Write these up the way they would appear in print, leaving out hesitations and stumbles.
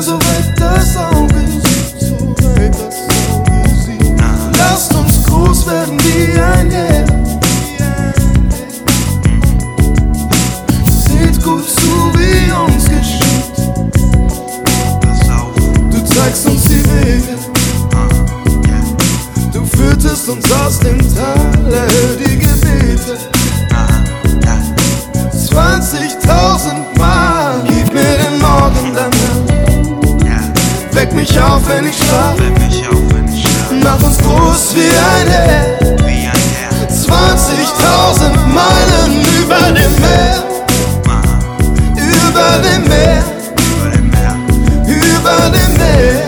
so weit das Auge sieht. Lasst uns groß werden wie ein Heer. Seht gut zu, wie uns geschieht. Du zeigst uns die Wege. Du führtest uns aus dem Tal, erhöh die Gebete. 20.000 Mal, gib mir den Morgen danach. Weck mich auf, wenn ich schlaf. Mach uns groß wie ein Heer. 20.000 Meilen über dem Meer. Über dem Meer. Über dem Meer.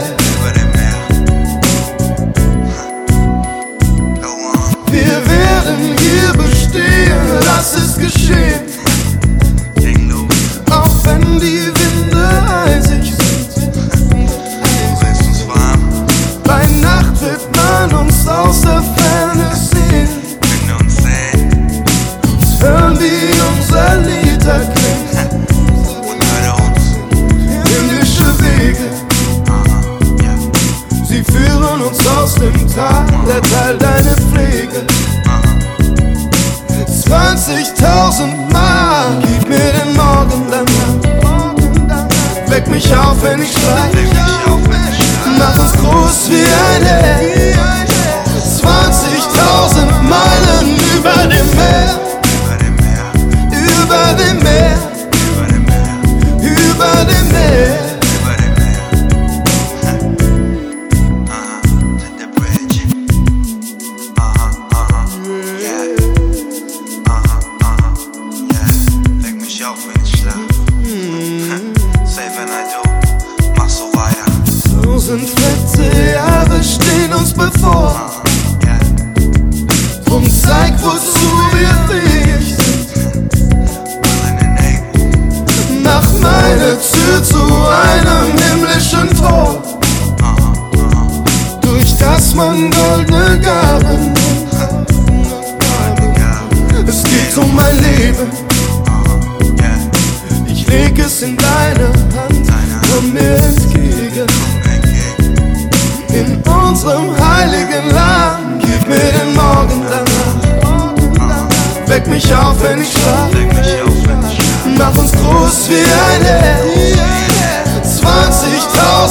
Wir werden hier bestehen, lass es geschehen. Auch wenn die Winde eisig sind. Bei Nacht wird man uns aus der Ferne sehen. Hören, wie unser Lied erklingt. Himmlische Wege, sie führen uns aus dem Tal, erteil deine Pflege. 20.000 Mal, gib mir den Morgen danach. Weck mich auf, wenn ich schlaf. Mach uns groß wie ein Heer. 20.000 Meilen über dem Meer. Über dem Meer. Über dem Meer. Tausend fette Jahre stehen uns bevor. Drum zeig, wozu wir fähig sind. Mach meine Tür zu einem himmlischen Tor, durch das man goldene Gaben. Es geht um mein Leben. Ich leg es in deine Hand, komm mir entgegen. In unserem heiligen Land, gib mir den Morgen danach. Weck mich auf, wenn ich schlaf. Mach uns groß wie ein Heer. 20.000